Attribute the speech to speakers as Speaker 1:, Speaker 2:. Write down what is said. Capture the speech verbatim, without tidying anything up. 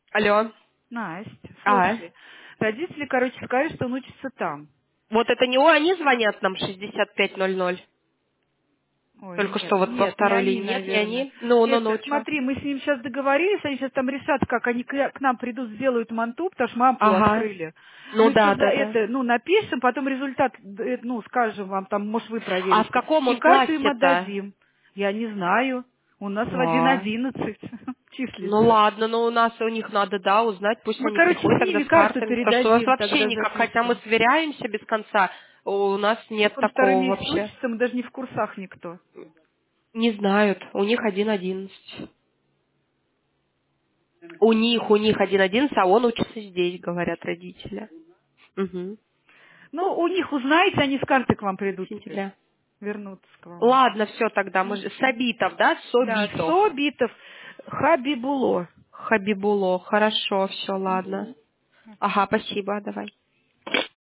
Speaker 1: Алло.
Speaker 2: Настя,
Speaker 1: А,
Speaker 2: слушай, родители, короче, сказали, что он учится там.
Speaker 1: вот это не о, они звонят нам шестьдесят пять ноль ноль.
Speaker 2: Ой,
Speaker 1: Только что
Speaker 2: нет,
Speaker 1: вот во
Speaker 2: нет, не
Speaker 1: второй
Speaker 2: они,
Speaker 1: линии. Нет, не
Speaker 2: наверное.
Speaker 1: они? Ну, ну, ну,
Speaker 2: Это,
Speaker 1: что?
Speaker 2: смотри, мы с ним сейчас договорились, они сейчас там решат, как они к, к нам придут, сделают манту, потому что мы ампулу
Speaker 1: Ага.
Speaker 2: открыли.
Speaker 1: Ну
Speaker 2: Мы все
Speaker 1: да, да, да.
Speaker 2: это, ну, напишем, потом результат, э, ну, скажем вам, там, может, вы
Speaker 1: А в
Speaker 2: проверите.
Speaker 1: каком
Speaker 2: И
Speaker 1: он
Speaker 2: карту им
Speaker 1: классе-то?
Speaker 2: отдадим. Я не знаю. У нас в один
Speaker 1: А,
Speaker 2: одиннадцать
Speaker 1: ну
Speaker 2: числится.
Speaker 1: ладно, но у нас у них надо, да, узнать, пусть
Speaker 2: Мы,
Speaker 1: они
Speaker 2: короче,
Speaker 1: приходят
Speaker 2: с
Speaker 1: тогда
Speaker 2: ними
Speaker 1: с
Speaker 2: карту
Speaker 1: картами, потому что у нас
Speaker 2: передадим,
Speaker 1: вообще
Speaker 2: тогда
Speaker 1: никак, хотя мы
Speaker 2: запишем.
Speaker 1: сверяемся без конца, у нас нет
Speaker 2: Так он второй
Speaker 1: такого
Speaker 2: месяц
Speaker 1: вообще.
Speaker 2: учится, мы даже не в курсах никто.
Speaker 1: Не знают, у них один одиннадцать. У них, у них один одиннадцать, а он учится здесь, говорят родители. Угу.
Speaker 2: Ну, у них узнаете, они с карты к вам придут теперь.
Speaker 1: Сентября.
Speaker 2: Вернутся к вам.
Speaker 1: Ладно, все тогда. Мы же... Сабитов, да?
Speaker 2: Да,
Speaker 1: Собитов.
Speaker 2: Собитов, Хабибуло.
Speaker 1: Хабибуло. Хорошо, все, ладно. Ага, спасибо, давай.